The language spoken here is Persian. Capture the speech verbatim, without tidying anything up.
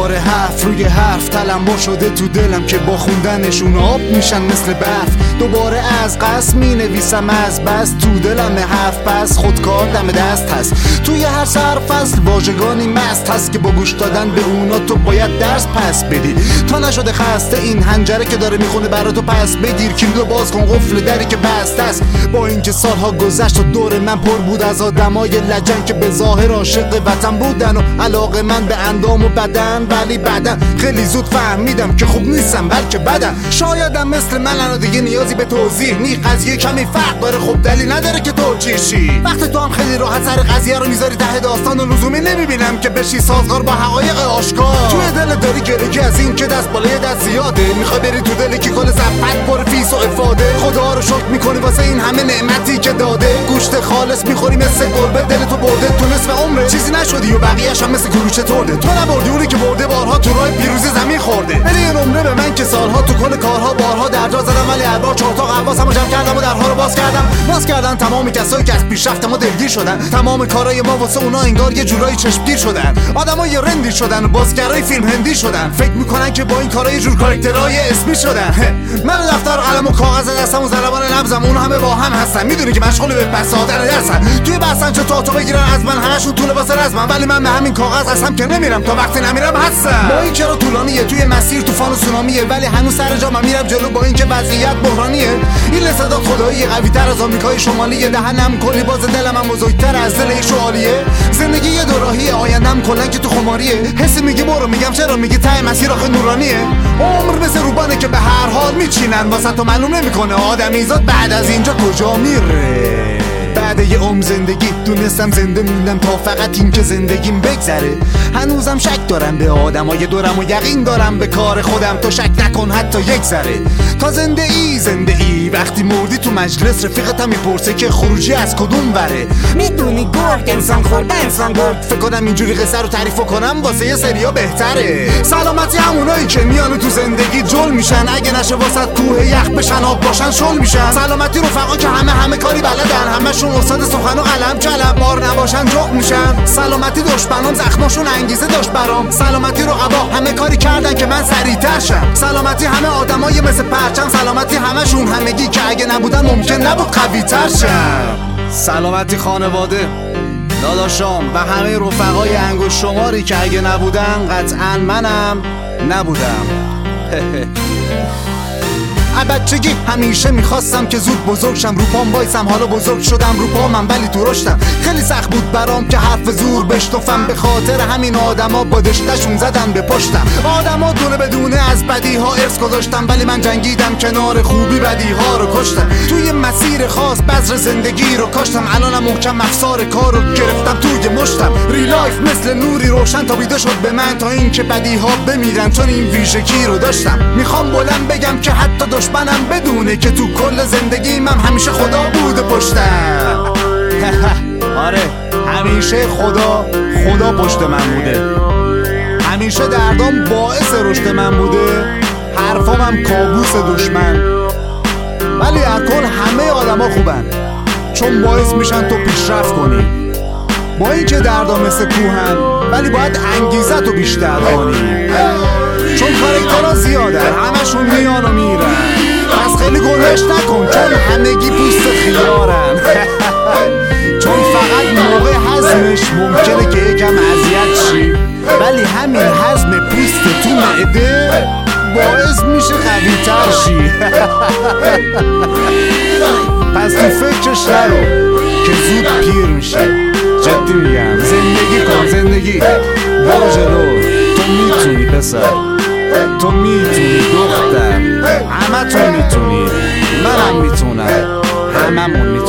دوباره حرف روی حرف تلمبا شده تو دلم که با خوندنشون آب میشن مثل برف. دوباره از قصد می نویسم از بس تو دلم حرف پس خودکار دم دست هست. توی هر سر فصل واژگانی مست هست که با گوش دادن به اونا تو باید درس پس بدی تا نشده خسته این حنجره که داره میخونه براتو پس بگیر کلیدو باز کن قفل دری که بسته است. با اینکه سالها گذشت و دور من پر بود از آدمای لجن که به ظاهر عاشق وطن بودن و علاقه من به اندام و بدن، ولی بعدن خیلی زود فهمیدم که خوب نیستم بلکه بدن. شایدم مثل من الان دیگه نیازی به توضیح نی، قضیه کمی فرق داره خب دلیل نداره که توجیه شی. وقتی تو هم خیلی راحت سر قضیه رو میذاری ته داستان و لزومی نمیبینم که بشی سازگار با حقایق آشکار. توی دل داری گرگی از این که دست بالای دست زیاده، میخوای بری تو دلی که کل زفت پر فیس و افاده. خدا رو شکر میکنی واسه این همه نعمتی که داده، گوشت خالص میخوری مثل گربه دل تو برده. تو نصف عمره چیزی نشدی و بقیه‌اش هم مثل گروچه ترده. تو نبردی اونی که برده بارها تو راه پیروزی زمین خورده. بری این عمره به من که سالها تو کل کارها بارها درجا زدم، ولی هر بار چهار تا قواسمو جمع کردم و درها رو باز کردم باز کردن تمام کسایی که از پیشرفت ما دلگیر شدن. تمام کارهای ما واسه اونا انگار یه جورایی چشمگیر شدن. آدمای رندی شدن و بازیگرای فیلم هندی شدن، فکر میکنن که با این کارا یه جور کاراکترهای اسمی شدن. من دفتر قلم و کاغذ دستم و ضربان نبضم اون همه با هم هستن. میدونی که مشغول به پس دادن درسن. توی بحثن چه تا تو بگیرن از من همشون طول واسه رزمن، ولی من به همین کاغذ هستم که نمیرم تا وقتی نمیرم هستم. با این چرا طولانیه توی مسیر طوفان و سونامیه، ولی هنوز سر جا من میرم جلو با اینکه وضعیت بحرانیه. این صدا خدایی قوی تر از آمریکای شمالی، دهنم کلی باز دلم هم بزرگتر از دل شوالیه. زندگی یه دوراهیه آیندم کلا که تو خماریه. حسی میگه برو میگم چرا میگه ته مسیر آخه نورانیه. عمر مثل روبانه که به هر حال میچینن واسه تو معلوم نمیکنه آدمیزاد بعد از اینجا کجا میره. بعد یه عمر زندگی دونستم زنده موندم تا فقط این که زندگیم بگذره. هنوزم شک دارم به آدمای دورم و یقین دارم به کار خودم. تو شک نکن حتی یک ذره. تا زنده ای زنده ای وقتی مردی تو مجلس رفیقتم میپرسه که خروجی از کدوم وره. میدونی گرگ انسان خورده انسان گرگ. فکر کنم اینجوری قصه رو تعریف کنم واسه یه سریا بهتره. سلامتی همونایی که میان تو زندگی جل میشن، اگه نشه واسه کوه یخ بشن آب باشن شل میشن. سلامتی رفقا که همه همه کاری بلدن، همشون استاد سخن و قلم کلم بار نباشن جغ میشن. سلامتی دشمنام زخماشون انگیزه داشت برام. سلامتی رقبا همه کاری کردن که من سریعتر شم. سلامتی همه آدمای مثل پرچم. سلامتی همشون همگی که اگه نبودن ممکن نبود قوی‌تر شم. سلامتی خانواده داداشام و همه رفقای انگشت شماری که اگه نبودن قطعا منم نبودم. بچگی همیشه میخواستم که زود بزرگ شم. رو پام وایسم حالا بزرگ شدم رو پامم ولی تو رشدم. خیلی سخت بود برام که حرف زور بشنفم، به خاطر همین آدما با دشتشون زدن به پشتم. آدما دونه بدونه از بدی ها ارث گذاشتم، ولی من جنگیدم کنار خوبی بدی ها رو کشتم. توی مسیر خاص بذر زندگی رو کاشتم، الانم محکم افسار کار رو گرفتم توی مشتم. ریلایف مثل نوری روشن تابیده شد به من تا این که بدی ها بمیرن، چون این ویژگی رو داشتم. میخوام بلند بگم که حتی دشمنم بدونه که تو کل زندگی من همیشه خدا بوده پشتم. آره همیشه خدا خدا پشت من بوده. همیشه دردام باعث رشد من بوده، حرفام هم کابوس دشمن. ولی هر کل همه آدما خوبن، چون باعث میشن تو پیشرفت کنی. با اینکه دردا مثل کوهن، ولی باید انگیزه تو بیشتر کنی. چون کاراکترها زیادن، همشون میان و میرن. پس خیلی گلهش نکن چون همگی پوست خیارن. چون فقط موقع هضمش ممکنه که یکم اذیت شی، ولی همین هضم پوست تو معده باعث میشه قوی‌تر شی. پس تو فکرش نرو که زود پیر میشه. جدی میگم زندگی کن زندگی، برو جلو. تو میتونی پسر، تو میتونی دختر، همه تو میتونی، منم میتونم، هممون میتونم.